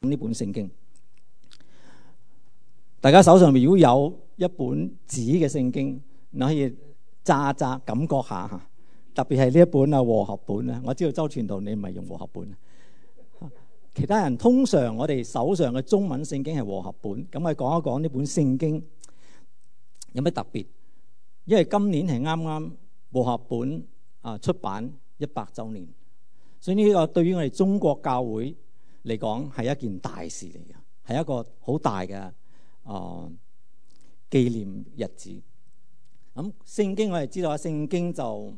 呢本聖經。大家手上如果有一本紙嘅聖經，你可以揸感覺下嚇。特別係呢一本和合本咧，我知道周傳道你唔係用和合本，其他人通常我哋手上嘅中文聖經係和合本。咁我講一講呢本聖經有咩特別？因為今年係啱啱和合本出版100週年，所以呢個對於我哋中國教會嚟講係一件大事嚟嘅，係一個好大嘅紀念日子。咁聖經我哋知道聖經就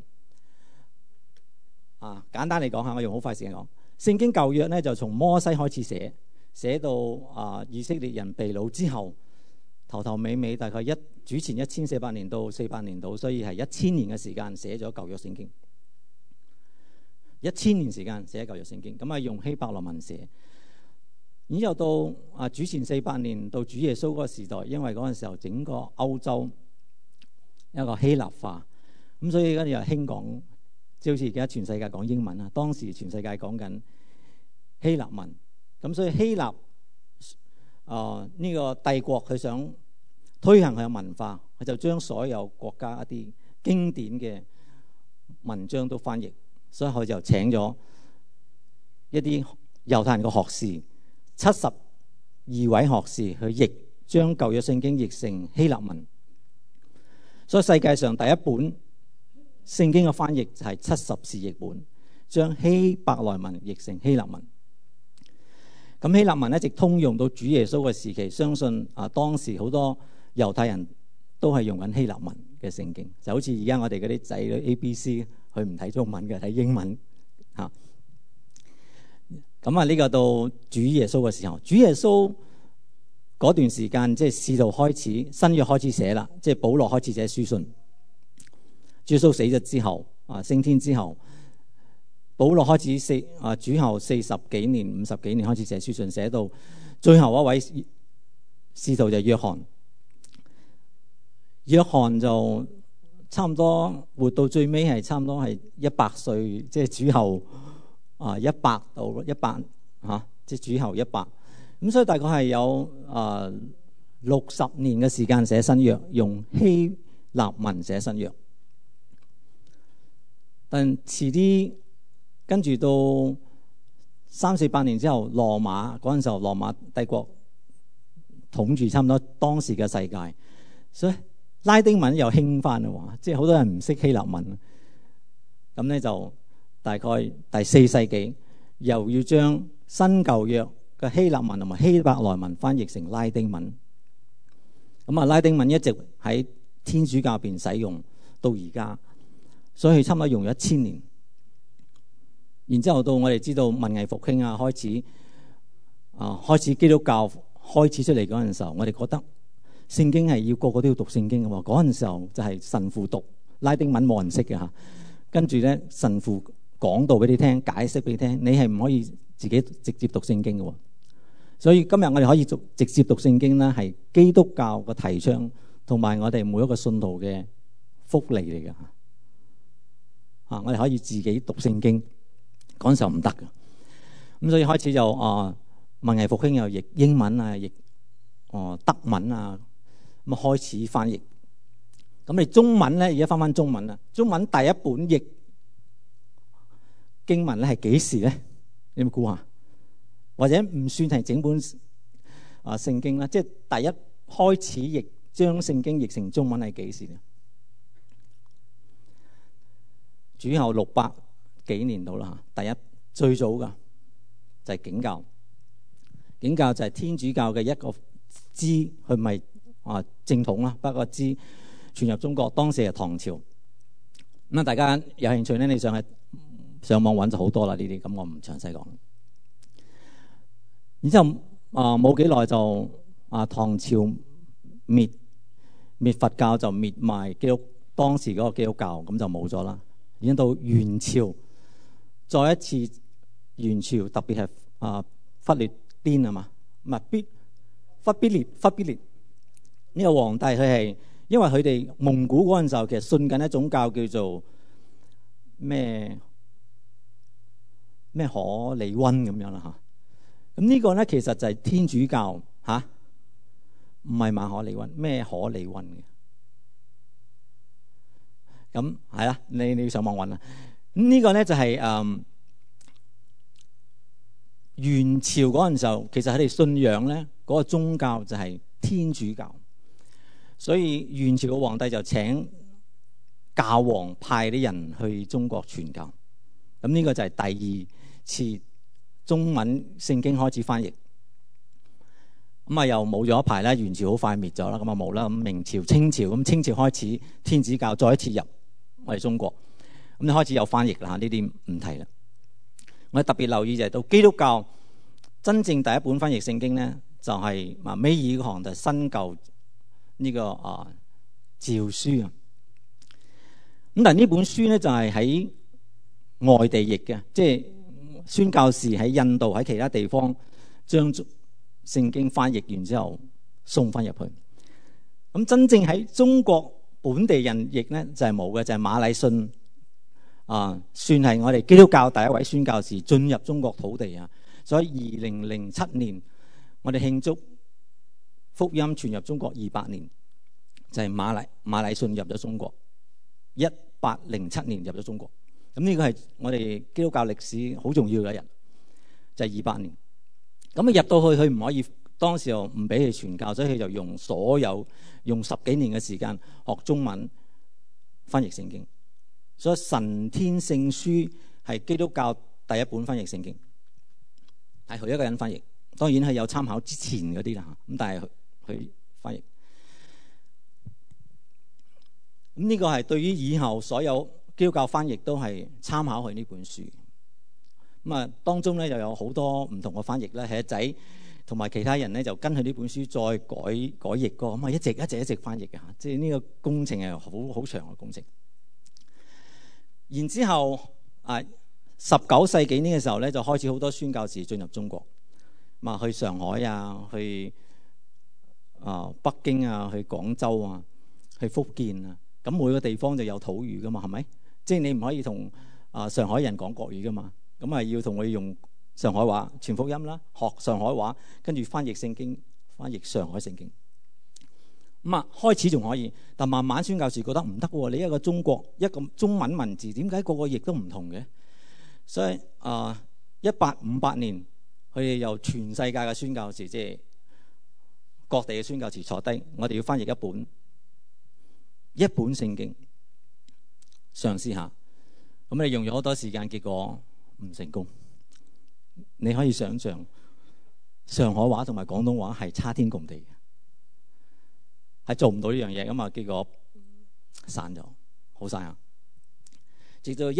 簡單嚟講下，我用好快時間講。聖經舊約咧就從摩西開始寫到以色列人被擄之後，頭尾尾大概主前1400年到400年度，所以係1000年嘅時間寫咗舊約聖經。1000年時間寫舊約聖經，咁用希伯來文寫。然之後到主前400年到主耶穌嗰個時代，因為嗰陣時候整個歐洲一個希臘化，咁所以跟住又興講。即好似而家全世界講英文啊，當時全世界講緊希臘文，咁所以希臘呢個帝國佢想推行佢嘅文化，佢就將所有國家一啲經典嘅文章都翻譯，所以佢就請咗一啲猶太人嘅學士，72位學士去譯，將舊約聖經譯成希臘文。所以世界上第一本聖經嘅翻譯就係70士譯本，將希伯來文譯成希臘文。咁希臘文一直通用到主耶穌嘅時期，相信當時好多猶太人都係用緊希臘文嘅聖經，就好似而家我哋嗰啲仔女 ABC， 佢唔睇中文嘅，睇英文嚇。咁呢個到主耶穌嘅時候，主耶穌嗰段時間即係使徒開始新約開始寫啦，即係保羅開始寫書信。主耶穌死咗之後，升天之後，保羅開始主後40幾年、50幾年開始寫書信，寫到最後一位使徒就係約翰。約翰就差唔多活到最尾係差唔多係100歲，即係主後100到100即係主後100。咁所以大概係有60年嘅時間寫新約，用希臘文寫新約。但遲啲跟住到300-400年之後，羅馬嗰陣時候，羅馬帝國統住差唔多當時嘅世界，所以拉丁文又興翻啦，即係好多人唔識希臘文。咁咧就大概第4世紀又要將新舊約嘅希臘文同埋希伯來文翻譯成拉丁文。咁拉丁文一直喺天主教邊使用到而家。所以差唔多用咗1000年，然之後到我哋知道文藝復興開始基督教開始出嚟嗰陣時候，我哋覺得聖經係要個個都要讀聖經嘅喎。嗰陣時候就係神父讀拉丁文冇人識嘅嚇，跟住咧神父講道俾你聽，解釋俾你聽，你係唔可以自己直接讀聖經嘅喎。所以今日我哋可以直接讀聖經咧，係基督教嘅提倡同埋我哋每一個信徒嘅福利嚟嘅。我哋可以自己讀聖經，嗰陣時候唔得嘅。咁所以開始就文藝復興又譯英文啊，譯德文啊，咁開始翻譯。咁你中文咧，而家翻中文啦。中文第一本譯經文咧係幾時咧？你有冇估下？或者唔算係整本聖經啦，即係第一開始譯將聖經譯成中文係幾時咧？主後600幾年到啦，第一最早噶就係景教。景教就係天主教嘅一個支，佢唔係正統啦，不過支傳入中國，當時係唐朝。咁大家有興趣咧，你上網揾就好多啦呢啲，咁我唔詳細講。然之後冇幾耐就唐朝滅佛教，就滅埋當時嗰個基督教，咁就冇咗啦。然後到元朝，再一次元朝特別係忽必烈啊嘛，唔係忽必烈呢個皇帝，佢係因為佢哋蒙古嗰陣時候其實信緊一種教叫做咩可里溫咁樣啦嚇。 咁呢個咧其實就係天主教嚇，唔係馬可利運，咩可利運嘅。咁係啦，你要上網揾啦。咁呢個咧就係元朝嗰陣時候，其實佢哋信仰咧嗰個宗教就係天主教，所以元朝嘅皇帝就請教皇派啲人去中國傳教。咁呢個就係第二次中文聖經開始翻譯。咁啊又冇咗一排啦，元朝好快滅咗啦，咁啊冇啦。咁明朝、清朝，咁清朝開始天主教再一次入我哋中國，咁你開始有翻譯啦。呢啲唔提啦。我特別留意就係到基督教真正第一本翻譯聖經咧，就係尾二行就新舊呢個詔書啊。咁但係呢本書咧就係喺外地譯嘅，即係宣教士喺印度喺其他地方將聖經翻譯完之後送翻入去。咁真正喺中國本地人譯咧就係冇嘅，就係馬禮遜算係我哋基督教第一位宣教士進入中國土地啊。所以2007年我哋慶祝福音傳入中國200年，就係馬禮遜入咗中國，1807年入咗中國。咁呢個係我哋基督教歷史好重要嘅一日，就係200年。咁入到去佢唔可以，當時又唔俾佢傳教，所以佢就用10幾年嘅時間學中文翻譯聖經。所以神天聖書係基督教第一本翻譯聖經，係佢一個人翻譯。當然係有參考之前嗰啲啦，咁但係佢翻譯。咁呢個係對於以後所有基督教翻譯都係參考佢呢本書。咁啊，當中咧又有好多唔同嘅翻譯咧，係仔同埋其他人咧就跟佢呢本書再改譯過，咁啊一直翻譯嘅嚇，即係呢個工程係好長嘅工程。然之後19世紀呢個時候咧，就開始好多宣教士進入中國，去上海啊，去北京啊，去廣州啊，去福建啊。咁每個地方就有土語噶嘛，係咪？即係你唔可以同上海人講國語噶嘛，咁啊要同佢用上海話傳福音啦，學上海話，跟住翻譯聖經，翻譯上海聖經。咁開始仲可以，但慢慢宣教士覺得唔得喎，你一個中國一個中文文字，點解個個譯都唔同嘅？所以1858年，佢哋由全世界嘅宣教士，即係各地嘅宣教士坐低，我哋要翻譯一本聖經，嘗試下。咁你用咗好多時間，結果唔成功。你可以想象上海話同埋廣東話係差天共地嘅，係做唔到呢樣嘢。咁結果散咗，好散啊！直到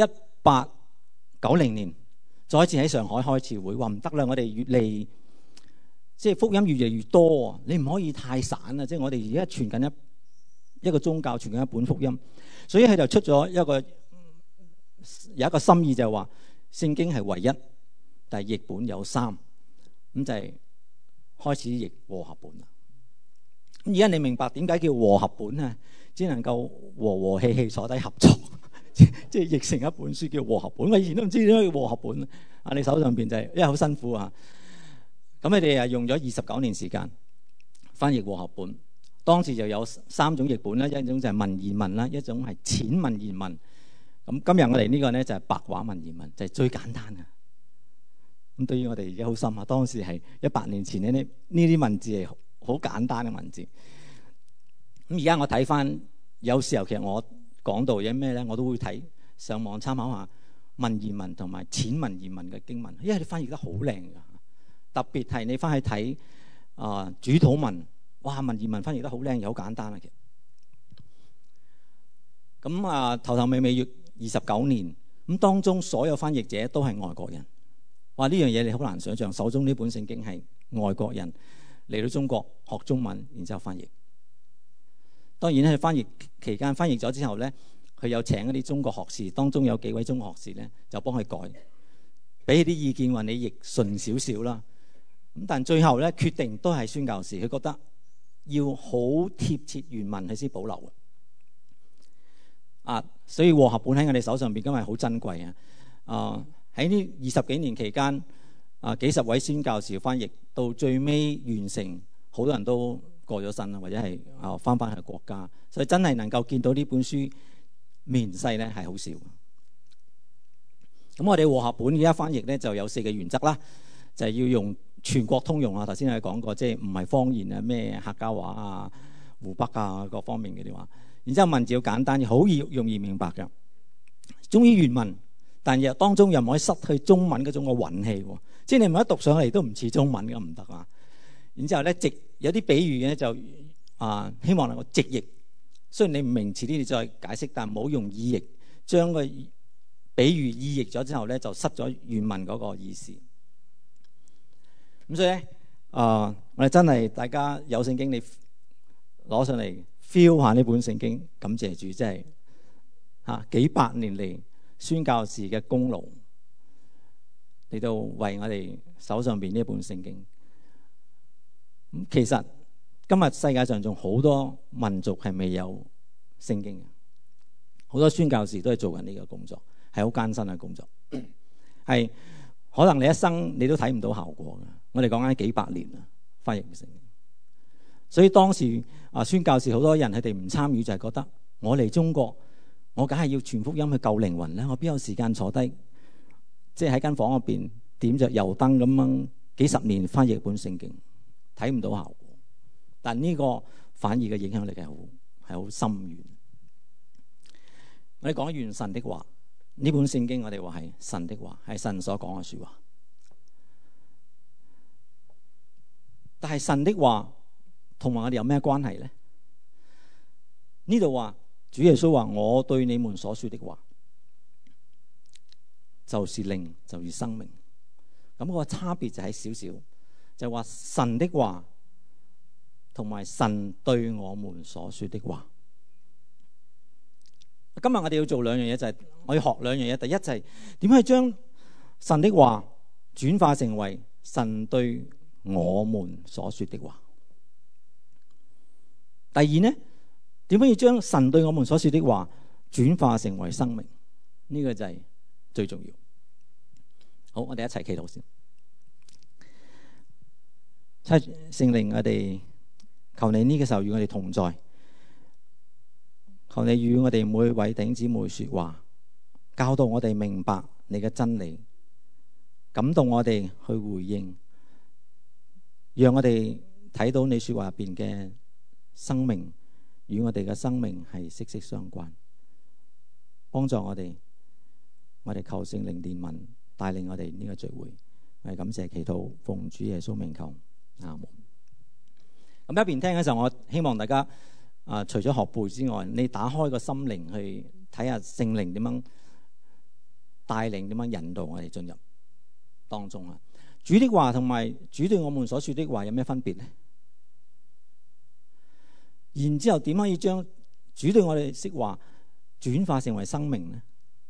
1890年，再一次喺上海開次會，話唔得啦，我哋越嚟即係福音越嚟越多，你唔可以太散啊！即係我哋而家傳緊一個宗教，傳緊一本福音，所以佢就出咗有一個心意，就係話聖經係唯一，但係譯本有3，咁就係開始譯和合本啦。咁而家你明白點解叫和合本啊？只能夠和和氣氣坐低合作，即係譯成一本書叫和合本。我以前都唔知點解叫和合本啊！你手上邊就係因為好辛苦啊。咁你哋用咗29年時間翻譯和合本。當時就有3種譯本啦，一種就係文言文啦，一種係淺文言文。咁今日我哋呢個咧就係白話文言文，就係最簡單嘅。咁對於我哋而家好深啊，當時係100年前呢啲文字係好簡單嘅文字。咁而家我睇翻，有時候其實我講到有咩咧，我都會睇上網參考下文言文同埋淺文言文嘅經文，因為你翻譯得好靚㗎。特別係你翻去睇主禱文。哇！文言文翻譯得好靚又好簡單啊！其實咁頭尾要29年，咁當中所有翻譯者都係外國人。哇！呢樣嘢你好難想象，手中呢本聖經係外國人嚟到中國學中文，然之後翻譯。當然咧，翻譯期間翻譯咗之後咧，佢有請一啲中國學士，當中有幾位中國學士咧就幫佢改，俾啲意見話你譯順少少啦。咁但最後咧決定都係宣教士，佢覺得要好貼切原文佢先保留所以和合本喺我哋手上邊今日好珍貴啊！喺呢20幾年期間， 幾十位宣教士翻譯，到最尾完成，好多人都過咗身啦，或者係翻返去國家，所以真係能夠見到呢本書面世咧係好少。咁我哋和合本而家翻譯咧就有4個原則啦，就係要用全國通用啊。頭先我哋講過，即係唔係方言啊，咩客家話啊、湖北啊各方面嘅啲話。然之後文字要簡單，好容易明白嘅，忠於原文，但係當中又唔可以失去中文嗰種嘅韻氣喎。即係你唔一讀上嚟都唔似中文嘅，唔得啊。然之後咧有啲比喻嘅就希望能夠直譯，雖然你唔明遲啲你再解釋，但唔好用意譯，將個比喻意譯咗之後咧就失咗原文嗰個意思。咁所以咧我哋真係大家有聖經你攞上嚟 feel 下呢本聖經，感謝主，真係幾百年嚟宣教士嘅功勞嚟到為我哋手上邊呢一本聖經。咁其實今日世界上仲好多民族係未有聖經嘅，好多宣教士都係做緊呢個工作，係好艱辛嘅工作，係可能你一生你都睇唔到效果嘅。我哋講緊幾百年啦，翻譯聖經。所以當時宣教士好多人佢哋唔參與，就係覺得我嚟中國，我梗係要傳福音去救靈魂啦，我邊有時間坐低即係喺間房入邊點着油燈咁樣幾十年翻譯本聖經，睇唔到效果。但呢個反而嘅影響力係好深遠。我哋講完神的話，呢本聖經我哋話係神的話，係神所講嘅說話。但係神的話同埋我哋有咩關係呢？呢度話主耶穌話：我對你們所說的話，就是靈，就是生命。咁個差別就係少少，就係話神的話同埋神對我們所說的話。今日我哋要做兩樣嘢，就係我要學兩樣嘢。第一就係點樣去將神的話轉化成為神對我們所說的話。第二呢，點樣要將神對我們所說的話轉化成為生命？呢個就係最重要。好，我哋一齊祈禱先。聖靈，我哋求你呢個時候與我哋同在，求你與我哋每位弟兄姊妹說話，教導我哋明白你嘅真理，感動我哋去回應，讓我哋睇到你說話入邊嘅生命與我哋嘅生命係息息相關，幫助我哋求聖靈憐憫帶領我哋呢個聚會。我哋感謝祈禱，奉主耶穌名求，阿門。咁一邊聽嘅時候，我希望大家除咗學背之外，你打開個心靈去睇下聖靈點樣帶領，點樣引導我哋進入當中啊。主的話同埋主對我們所說的話有咩分別呢？然之後點可以將主對我哋的話轉化成為生命呢？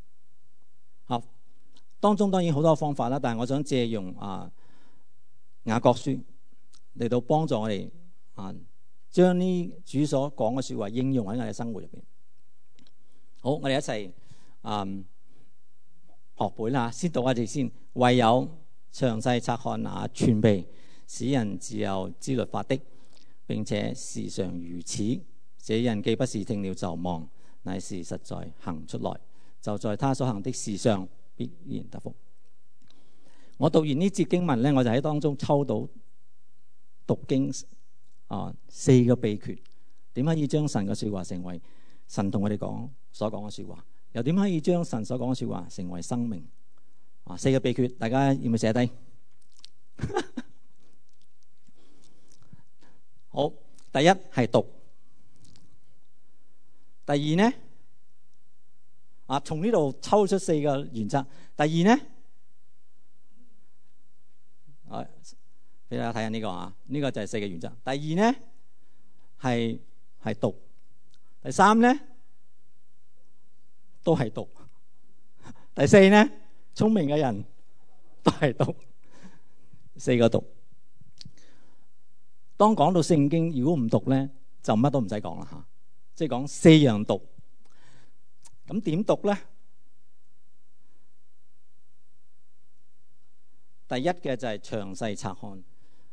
當中當然好多方法啦，但係我想借用雅各書嚟到幫助我哋將呢主所講嘅說話應用喺我哋生活入邊。好，我哋一齊學本啦，先讀一節先。唯有詳細察看那全備使人自由之律法的，並且時常如此，這人既不是聽了就忘，乃是實在行出來，就在他所行的事上必然得福。我讀完呢節經文呢，我就喺當中抽到讀經4個秘訣，點可以將神嘅說話成為神同我哋所講嘅說話，又點可以將神所講嘅說話成為生命？4個秘訣，大家要唔要寫低？好，第一係讀，第二呢從呢度抽出4個原則。第二呢，俾大家睇下呢個呢個就係4個原則。第二呢係讀，第三呢都係讀，第四呢聰明嘅人都係讀，4個讀。當講到聖經，如果唔讀咧，就乜都唔使講啦吓。即係講4樣讀，咁點讀咧？ 第一嘅就係詳細察看，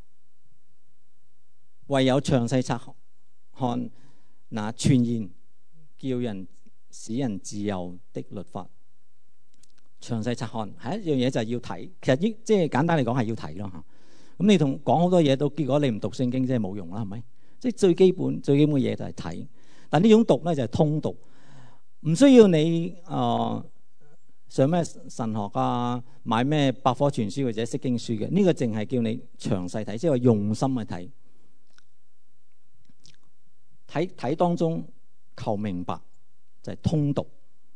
唯有詳細察看那全然叫人使人自由的律法。詳細察看係一樣嘢，就係要睇。其實即係簡單嚟講係要睇咯嚇。咁你同講好多嘢都，結果你唔讀聖經，即係冇用啦，係咪？即係最基本嘅嘢就係睇。但呢種讀咧就係通讀，唔需要你上咩神學啊，買咩百科全書或者釋經書嘅。呢個淨係叫你詳細睇，即係話用心去睇。睇當中求明白就係通讀。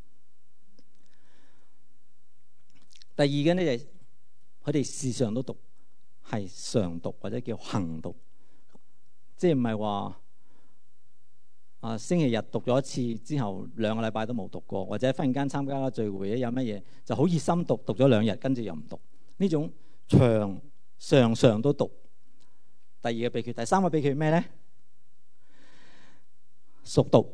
第二嘅呢就係佢哋時常都讀，係常讀或者叫行讀，即係唔係話星期日讀咗一次之後2個禮拜都冇讀過，或者忽然間參加聚會有乜嘢就好熱心讀咗2日，跟住又唔讀。呢種常都讀。第二個秘訣，第三個秘訣咩咧？熟讀，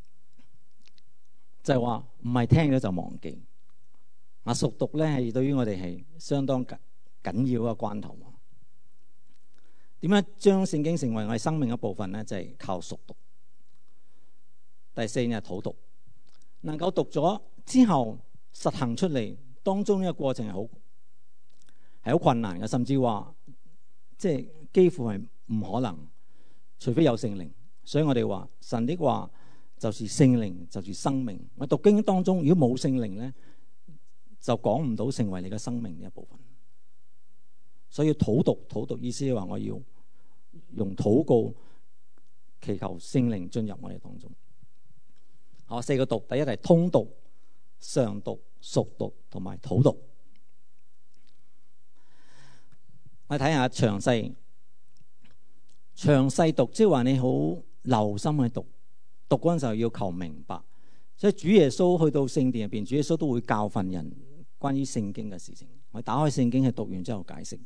就係話唔係聽咗就忘記。熟讀咧係對於我哋係相當緊要嘅關頭。點樣將聖經成為我哋生命一部分咧？就係靠熟讀。第四係討讀，能夠讀咗之後實行出嚟，當中呢個過程係好困難嘅，甚至話即係幾乎係唔可能，除非有聖靈。所以我哋話神的話就是聖靈，就是生命。我讀經當中如果冇聖靈咧，就講唔到成為你嘅生命嘅一部分。所以討讀意思係話我要用禱告祈求聖靈進入我哋當中。好，4個讀，第一係通讀、常讀、熟讀同埋討讀。我睇下詳細讀，即係話你好留心去讀嗰陣時候要求明白。所以主耶穌去到聖殿入邊，主耶穌都會教訓人關於聖經嘅事情。我打開聖經係讀完之後解釋。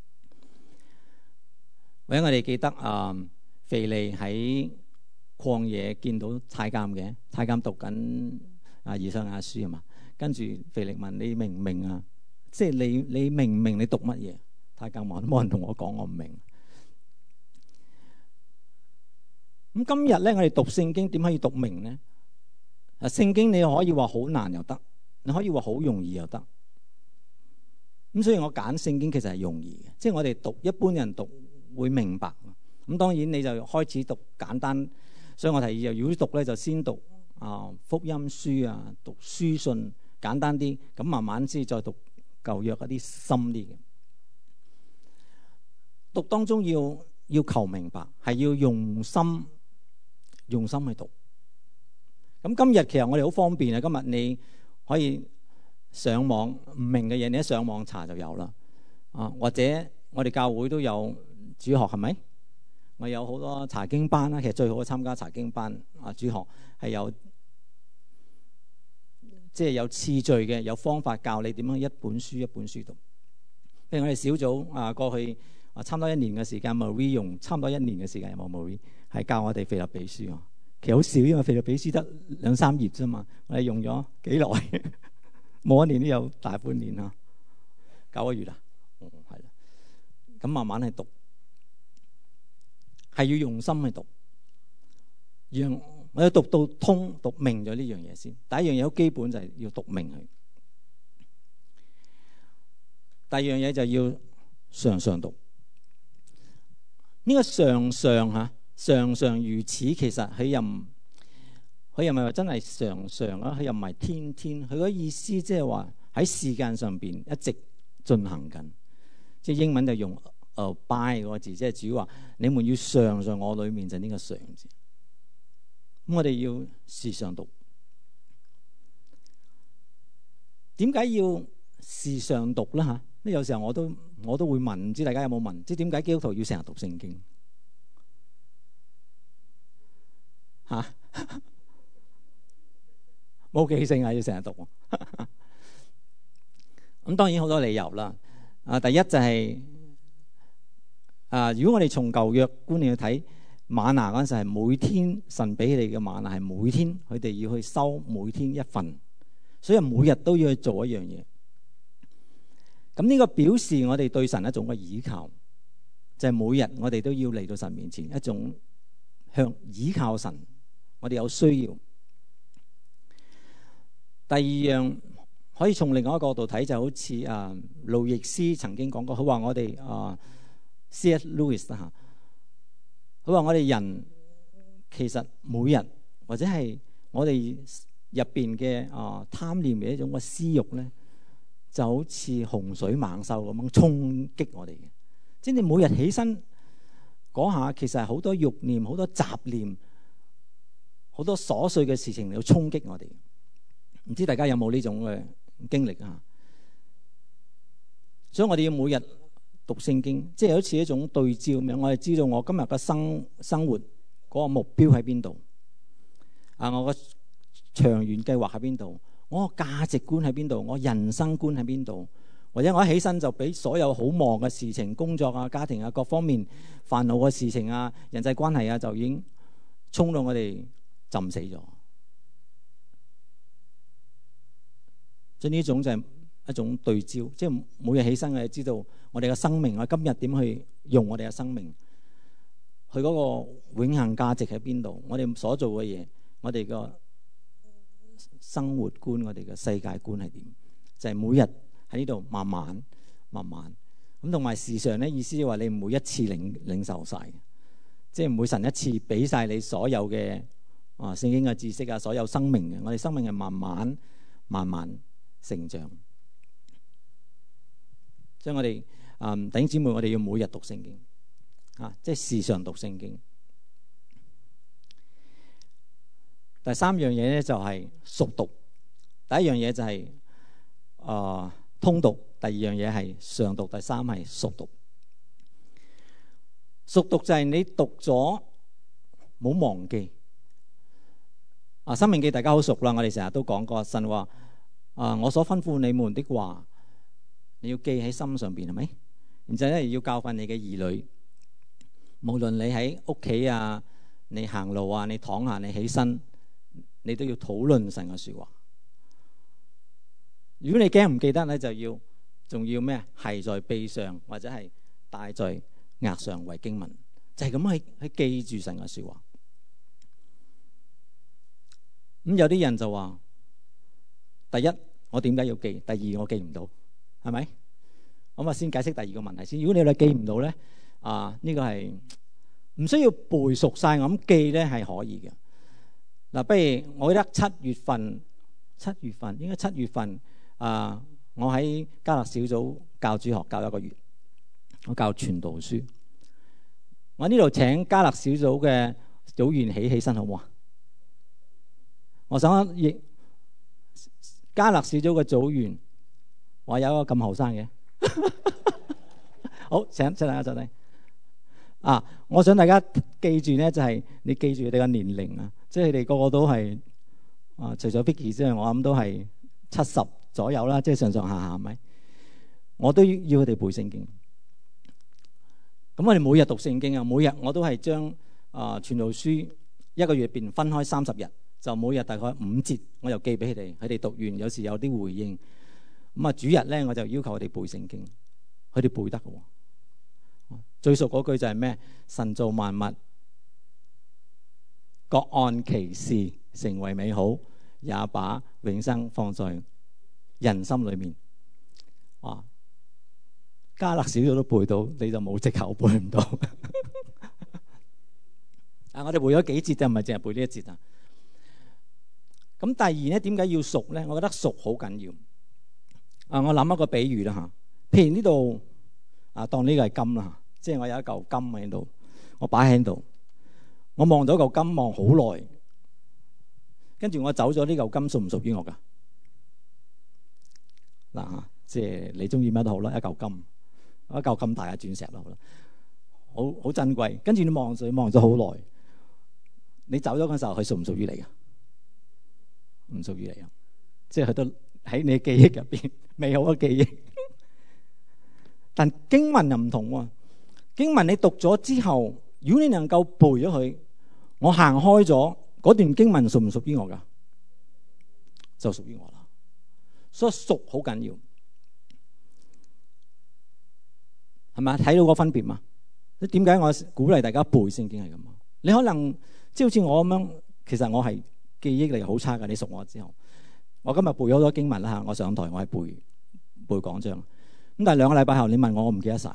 或者我哋記得腓利喺曠野見到太監嘅，太監讀緊以賽亞書啊嘛，跟住腓力問你明唔明啊？即係你明唔明你讀乜嘢？太監話冇人同我講，我唔明。咁今日咧，我哋讀聖經點可以讀明呢？聖經你可以話好難又得，你可以話好容易又得。咁所以我揀聖經其實係容易嘅，即係我哋讀一般人讀會明白。咁當然你就開始讀簡單。所以我提議，如果讀咧就先讀福音書啊，讀書信簡單啲，咁慢慢先再讀舊約嗰啲深啲嘅。讀當中要求明白，係要用心去讀。咁今日其實我哋好方便啊，今日你可以上網唔明嘅嘢，你一上網查就有啦。或者我哋教會都有主學，係咪？我有好多查經班啦，其實最好參加查經班。主學係有即係有次序嘅，有方法教你點樣一本書一本書讀。譬如我哋小組過去差唔多1年嘅時間，Marie 用差唔多1年嘅時間，有冇 Marie 係教我哋腓立比書。其實好少，因為腓立比書得2-3頁啫嘛。我哋用咗幾耐？冇1年都有大半年啦，9個月啦，係啦。咁慢慢去讀。係要用心去讀，讓我要讀到通、讀明咗呢樣嘢先。第一樣嘢好基本就係要讀明佢。第二樣嘢就要常讀。呢個常如此，其實佢又唔係話真係常啊，佢又唔係天天。佢個意思即係話喺時間上邊一直進行緊。即係英文就用abide 嗰個字，即係主要話你們要常在我裏面，就係呢個常字。咁我哋要時常讀。點解要時常讀咧？嚇，有時候我都會問，唔知大家有冇問？即係點解基督徒要成日讀聖經？嚇，冇記性啊，要成日讀。咁當然好多理由啦。第一就係、如果我哋從舊約觀念去睇，嗎哪嗰陣時係每天神俾你嘅嗎哪係每天佢哋要去收每天一份，所以每日都要去做一樣嘢。 咁呢個表示我哋對神一種嘅倚靠，就係每日我哋都要嚟到神面前，一種向倚靠神，我哋有需要。第二樣可以從另外一個角度睇，就好似路易斯曾經講過，佢話我哋C.S. Lewis 啦，佢話我哋人其實每日或者係我哋入邊嘅貪念嘅一種嘅私慾咧，就好似洪水猛獸咁樣衝擊我哋嘅。即係你每日起身嗰下，其實係好多慾念、好多雜念、好多瑣碎嘅事情嚟到衝擊我哋。唔知大家有冇呢種嘅經歷啊？所以我哋要每日讀聖經，即係好似一種對照咁樣。我哋知道我今日嘅生活嗰個目標喺邊度啊？我個長遠計劃喺邊度？我個價值觀喺邊度？我人生觀喺邊度？或者我一起身就俾所有好忙嘅事情、工作啊、家庭啊各方面煩惱嘅事情啊、人際關係啊，就已經衝到我哋浸死咗。即係呢種就係一種對焦，即係每日起身我哋知道我哋嘅生命，我今日點去用我哋嘅生命，佢嗰個永恆價值喺邊度？我哋所做嘅嘢，我哋個生活觀，我哋嘅世界觀係點？就係每日喺呢度慢慢咁，同埋時常咧，意思係話你唔會一次領受晒，即係唔會神一次俾晒你所有嘅聖經嘅知識啊，所有生命嘅。我哋生命係慢慢成長。所以我哋弟兄姊妹，我哋要每日讀聖經即係時常讀聖經。第三樣嘢咧就係熟讀。第一樣嘢就係通讀，第二樣嘢係常讀，第三係熟讀。熟讀就係你讀咗冇忘記。申命記大家好熟啦，我哋成日都講過，神話我所吩咐你們的話，你要記喺心上邊，係咪？然之後咧要教訓你嘅兒女，無論你喺屋企啊，你行路啊，你躺下，你起身，你都要討論神嘅說話。如果你驚唔記得咧，仲要咩？繫在臂上或者係帶在額上為經文，就係咁去記住神嘅說話。咁有啲人就話：第一，我點解要記？第二，我記唔到，係咪？咁先解釋第二個問題先。如果你記唔到咧，呢個係唔需要背熟晒，我咁記咧係可以嘅。嗱，不如我記得7月份應該7月份我喺加勒小組教主學教1個月，我教傳道書。我呢度請加勒小組嘅組員起身好唔好啊？我想加勒小組嘅組員，我有一個咁後生嘅，好，請大家坐低。我想大家記住咧，就係你記住佢哋嘅年齡啊，即係佢哋個個都係除咗 Vicky 之外，我諗都係70左右啦，即係上上下下，係咪？我都要佢哋背聖經。咁我哋每日讀聖經啊，每日我都係將傳道書1個月入邊分開30日，就每日大概5節，我又寄俾佢哋，佢哋讀完有時有啲回應。咁主日咧，我就要求佢哋背聖經，佢哋背得嘅。最熟嗰句就係咩？神造萬物，各按其時成為美好，也把永生放在人心裏面。加勒小組都背到，你就冇藉口背唔到。我哋背咗幾節就唔係淨係背呢一節啊。咁第二咧，點解要熟咧？我覺得熟好緊要。我諗一個比喻啦嚇，譬如呢度當呢個係金啦，即係我有一嚿金喺度，我擺喺度，我望到嚿金望好耐，跟住我走咗，呢嚿金屬唔屬於我噶？即係你中意乜都好啦，一嚿金，一嚿咁大嘅鑽石啦，好珍貴。跟住你望咗好耐，你走咗嗰時候，佢屬唔屬於你噶？唔屬於你啊！即係佢都喺你嘅記憶入邊，美好嘅記憶。但經文又唔同喎，經文你讀咗之後，如果你能夠背咗佢，我行開咗嗰段經文屬唔屬於我噶？就屬於我啦。所以熟好緊要。 係咪？睇到個分別嘛？點解我鼓勵大家背聖經係咁啊？你可能即係好似我咁樣，其實我係記憶力好差㗎。你熟我之後，我今日背咗好多經文啦嚇。我上台我係背講章，咁但係2個禮拜後你問我唔記得晒。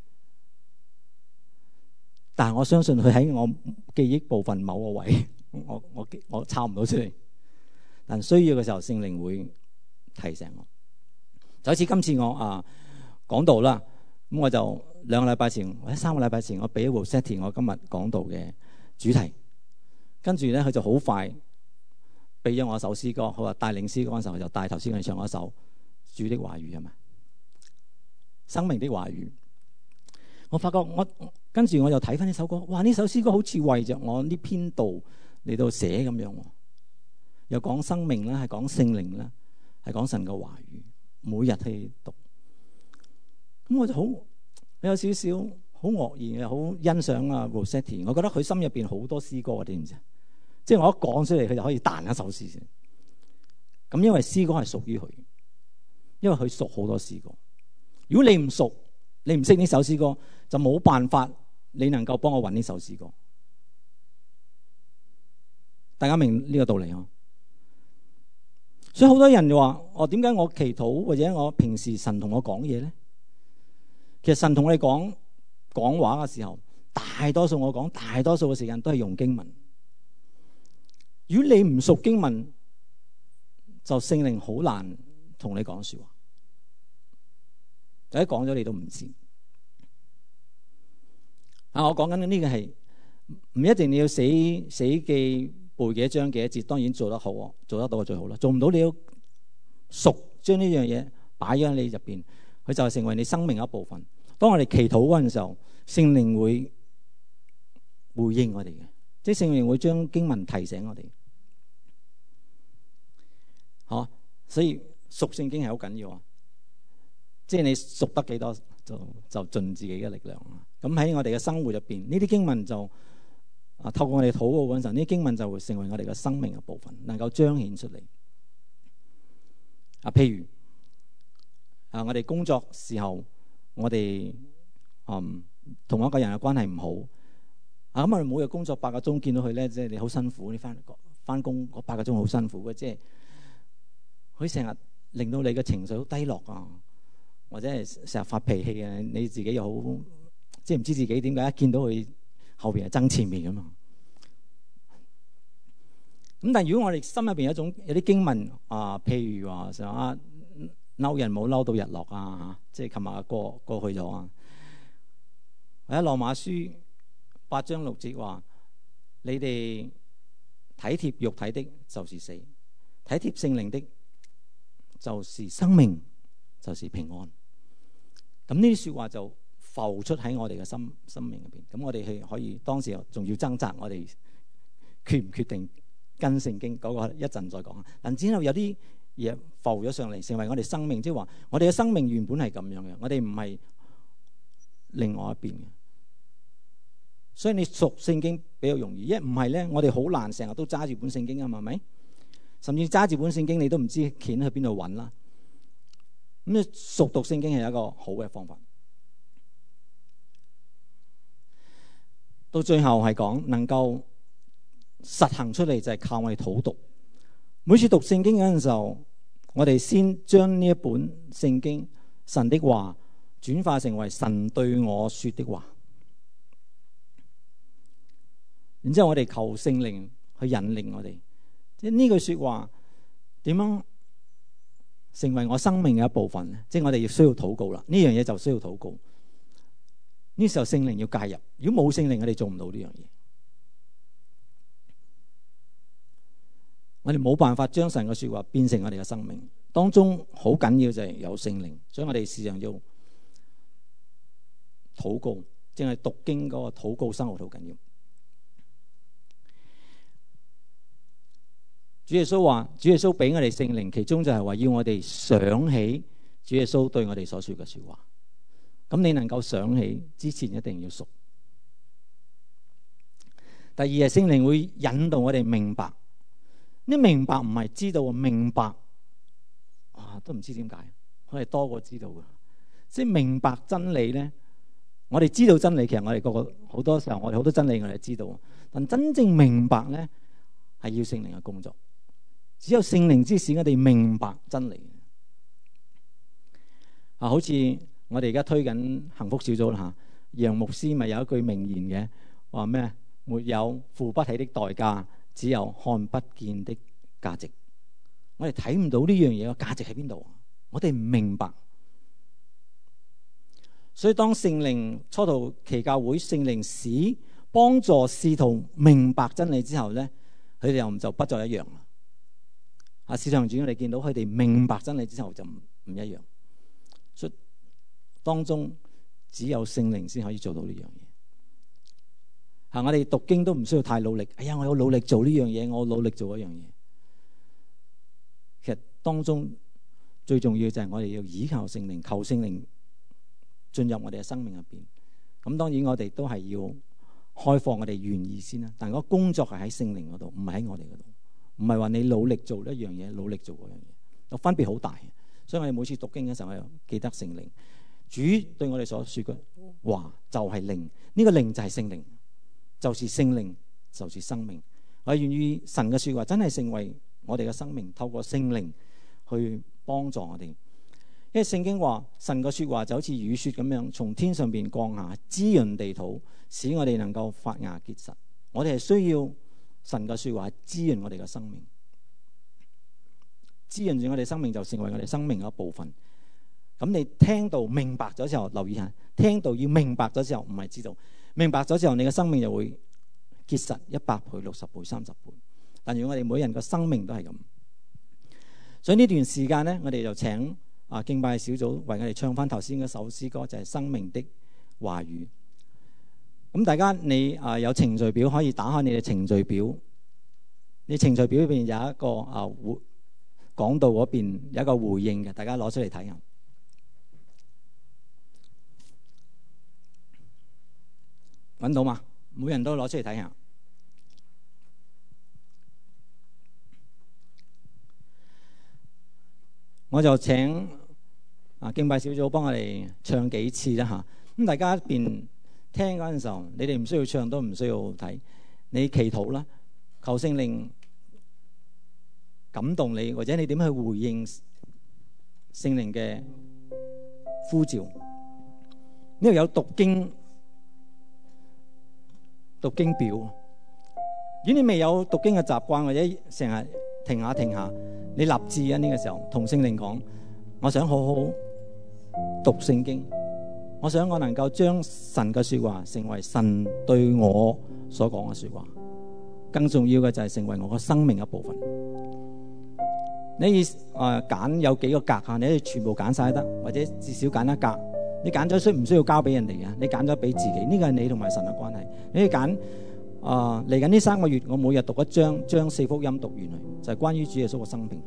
但係我相信佢喺我記憶部分某個位，我抄唔到出嚟。但需要嘅時候，聖靈會提醒我。就好似今次我講道啦，咁我就2個禮拜前或者3個禮拜前，我俾 Rossetti 我今日講道嘅主題，跟住咧佢就好快俾咗我一首詩歌。佢話帶領詩歌嗰陣時候就帶頭先我哋唱嗰首主的話語係咪？生命的話語。我發覺跟住我又睇翻呢首歌，哇！呢首詩歌好似為着我呢篇道嚟到寫咁樣，又講生命啦，係講聖靈啦，係講神嘅話語，每日去讀。咁我就有少少好愕然嘅，好欣賞啊 Rossetti。我覺得佢心入邊好多詩歌，你知唔知？即係我一講出嚟，佢就可以彈一首詩先。咁因為詩歌係屬於佢，因為佢熟好多詩歌。如果你唔熟，你唔識呢首詩歌，就冇辦法你能夠幫我揾呢首詩歌。大家明呢個道理嗬？所以好多人就話：點解我祈禱或者我平時神同我講嘢咧？其實神同你講話嘅時候，大多數嘅時間都係用經文。如果你唔熟經文，就聖靈好難同你講說話。就一講咗你都唔知。我講緊呢個係唔一定你要死記背幾多章幾多節，當然做得好，做得到就最好啦。做唔到你要熟將呢樣嘢擺咗喺你入邊，佢就成為你生命一部分。當我哋祈禱嗰陣時候，聖靈會回應我哋嘅，即係聖靈會將經文提醒我哋。所以熟聖經係好緊要啊！即係你熟得幾多，就盡自己嘅力量。咁喺我哋嘅生活入邊，呢啲經文就透過我哋禱告嗰陣時候，呢啲經文就會成為我哋嘅生命嘅部分，能夠彰顯出嚟。譬如我哋工作時候，我哋同一個人嘅關係唔好，咁我哋每日工作8個鐘，見到佢咧，即係你好辛苦，你翻工嗰8個鐘好辛苦嘅，即係佢成日令到你嘅情緒好低落啊，或者係成日發脾氣啊，你自己又好，即係唔知自己點解一見到佢後邊係爭前面噶嘛。咁但係如果我哋心入邊有啲經文譬如話想嬲人冇嬲到日落啊，即係琴日過去咗啊。或者羅馬書8章6節話：你哋體貼肉體的，就是死；體貼聖靈的，就是生命，就是平安。咁呢啲說話就浮出喺我哋嘅生命入邊。咁我哋係可以當時仲要掙扎，我哋決唔決定跟聖經嗰個一陣再講。但之後有啲嘢浮咗上嚟，成為我哋生命，即係話我哋嘅生命原本係咁樣嘅，我哋唔係另外一邊嘅。所以你熟聖經比較容易，因為唔係咧，我哋好難成日都揸住本聖經啊嘛，係咪？甚至揸住本聖經你都唔知鉗去邊度揾啦。咁你熟讀聖經係一個好嘅方法。到最後係講能夠實行出嚟，就係靠我哋禱讀。每次讀聖經嗰陣時候，我哋先將呢一本聖經神的話轉化成為神對我說的話，然之後我哋求聖靈去引領我哋，即係呢句說話點樣成為我生命嘅一部分咧？即係我哋要需要禱告啦，呢樣嘢就需要禱告。呢時候聖靈要介入，如果冇聖靈，我哋做唔到呢樣嘢。我哋冇辦法將神嘅說話變成我哋嘅生命當中，好緊要就係有聖靈，所以我哋時常要禱告，淨係讀經嗰個禱告生活好緊要。主耶穌話，主耶穌俾我哋聖靈，其中就係話要我哋想起主耶穌對我哋所說嘅說話。咁你能夠想起之前，一定要熟。第二係聖靈會引導我哋明白。呢明白唔係知道，明白都唔知點解，佢係多過知道嘅。即係明白真理咧， 我哋知道真理，其實我哋個好多時候，我哋好多真理我哋知道，但真正明白咧係要聖靈嘅工作。只有聖靈之使我哋明白真理。好似我哋而家推緊幸福小組啦嚇，楊牧師咪有一句名言嘅，話咩？沒有付不起的代價，只有看不見的價值。我哋睇唔到呢樣嘢嘅價值喺邊度，我哋唔明白。所以當聖靈初到期教會，聖靈使幫助使徒明白真理之後咧，佢哋又就不再一樣啦。使徒行傳我哋見到佢哋明白真理之後就唔一樣。所以當中只有聖靈先可以做到呢樣嘢。我哋讀經都唔需要太努力。哎呀，我要努力做呢樣嘢，我努力做一樣嘢。其實當中最重要就係我哋要依靠聖靈，求聖靈進入我哋嘅生命入邊。咁當然我哋都係要開放我哋願意先啦。但係個工作係喺聖靈嗰度，唔係喺我哋嗰度。唔係話你努力做一樣嘢，努力做嗰樣嘢，個分別好大。所以我哋每次讀經嘅時候，我哋記得聖靈。主對我哋所說嘅話就係靈，呢個靈就係聖靈，就是聖靈，就是生命。我願意神嘅說話真係成為我哋嘅生命，透過聖靈去幫助我哋。因為聖經話神嘅說話就好似雨雪咁樣，從天上邊降下，滋潤地土，使我哋能夠發芽結實。我哋係需要神嘅說話滋潤我哋嘅生命，滋潤住我哋生命就成為我哋生命嘅一部分。咁你聽到明白咗之後，留意下，聽到要明白咗之後，唔係知道，明白咗之後，你嘅生命就會結實100倍、60倍、30倍。但如果我哋每人嘅生命都係咁，所以呢段時間呢，我哋就請敬拜小組為我哋唱翻頭先嗰首詩歌，就係《生命的話語》。咁大家你有程序表，可以打開你嘅程序表。你程序表裏邊有一個講道嗰邊有一個回應嘅，大家攞出嚟睇下。揾到嘛？每人都攞出嚟睇下。我就請敬拜小組幫我哋唱幾次啦嚇。咁大家一邊聽嗰陣時候，你哋唔需要唱都唔需要睇，你祈禱啦，求聖靈感動你，或者你點去回應聖靈嘅呼召。呢度有讀經表。如果你未有讀經嘅習慣，或者成日停下，你立志喺呢個時候同聖靈講，我想好好讀聖經，我想我能夠將神嘅說話成為神對我所講嘅說話，更重要嘅就係成為我個生命一部分。你揀有幾個格啊？你可以全部揀晒得，或者至少揀一格。你揀咗唔需要交俾人哋嘅，你揀咗俾自己，呢個係你同埋神嘅關係。你可以揀嚟緊呢3個月，我每日讀一章，將4福音讀完去，就係關於主耶穌嘅生命。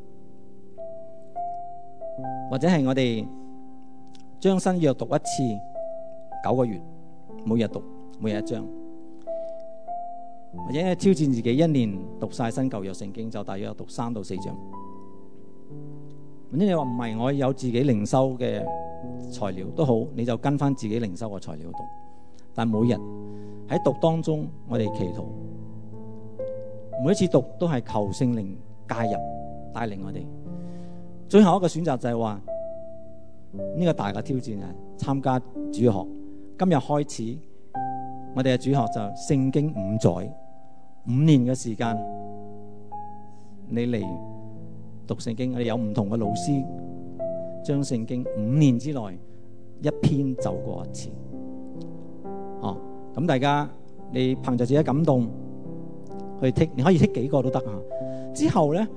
或者係我哋將新約讀一次，9個月，每日讀每日一章。或者挑戰自己1年讀晒新舊約聖經，就大約讀3到4章。或者你話唔係，我有自己靈修嘅材料都好，你就跟翻自己靈修嘅材料讀。但每日喺讀當中，我哋祈禱，每一次讀都係求聖靈介入帶領我哋。最後一個選擇就係話呢個大嘅挑戰係參加主學。今日開始，我哋嘅主學就聖經5載，5年嘅時間，你嚟讀聖經。我哋有唔同嘅老師，將聖經5年之內一篇走過一次。咁大家你憑着自己感動去剔，你可以剔幾個都得啊。之後咧，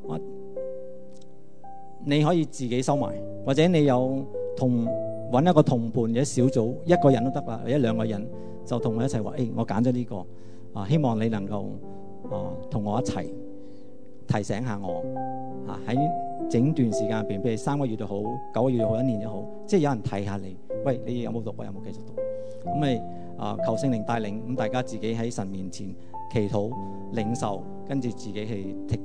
你可以自己收埋，或者你有揾一個同伴嘅小組，一個人都得啦，或者2個人就同我一齊話，我揀咗呢個希望你能夠同我一齊提醒下我喺整段時間入邊，譬如3個月就好，9個月就好，1年就好，即係有人睇下你，喂，你有冇讀？我有冇繼續讀？咁咪求聖靈帶領，咁大家自己喺神面前祈禱領受，跟住自己去剔。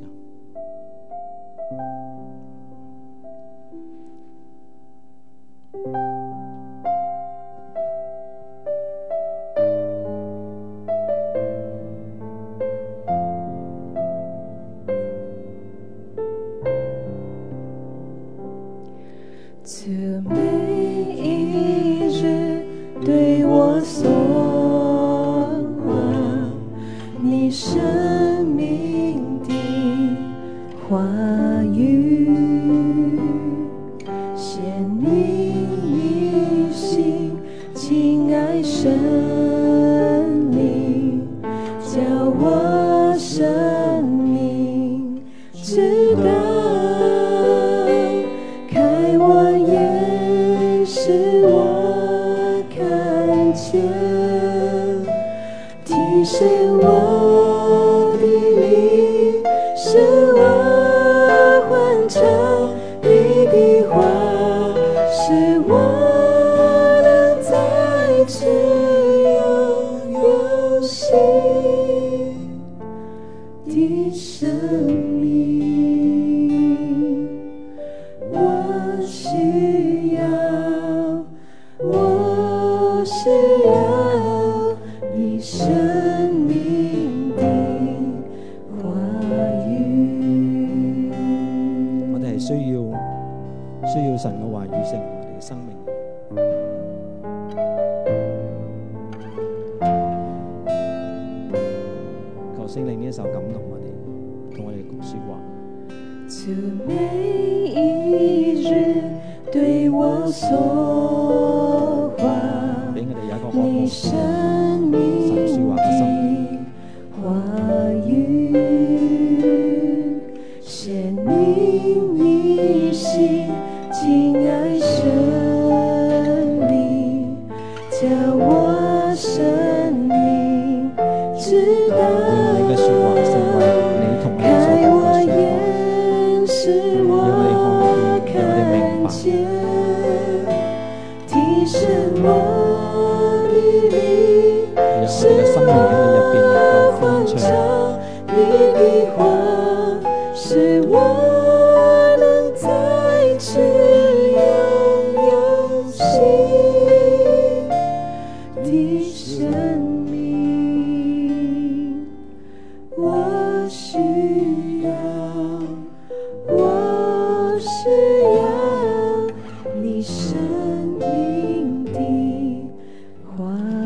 你是我的力，是我欢唱你的话，是我能再次拥有新的生命。我需要你生命的话语。 我哋係需要神嘅話語成為我哋嘅生命。求聖靈呢一首感動我哋，同我哋講說話。 主每一日對我說話， 俾我哋有一個渴你慕生命神說話嘅心。 的話語，顯明你心敬愛生命，叫我生命知道， 讓你嘅說話成為你同你所講嘅說話。 使我看見，提升我的力，使我歡唱你的話，使我能再次擁有新的生命。我需要你生命的話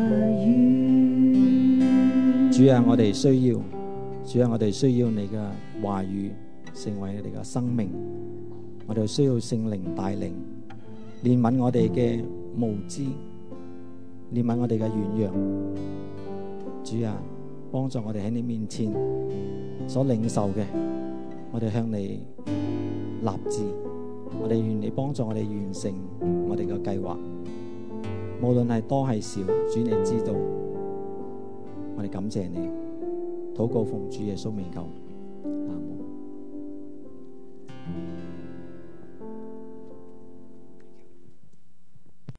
語。 主啊，我哋需要，主啊，我哋需要你嘅話語成為你嘅生命。我哋需要聖靈帶領，憐憫我哋嘅無知，憐憫我哋嘅軟弱。主啊，幫助我哋喺你面前所領受嘅，我哋向你立志，我哋願你幫助我哋完成我哋嘅計劃，無論係多係少，主你知道。我哋感謝你，禱告奉主耶穌名求。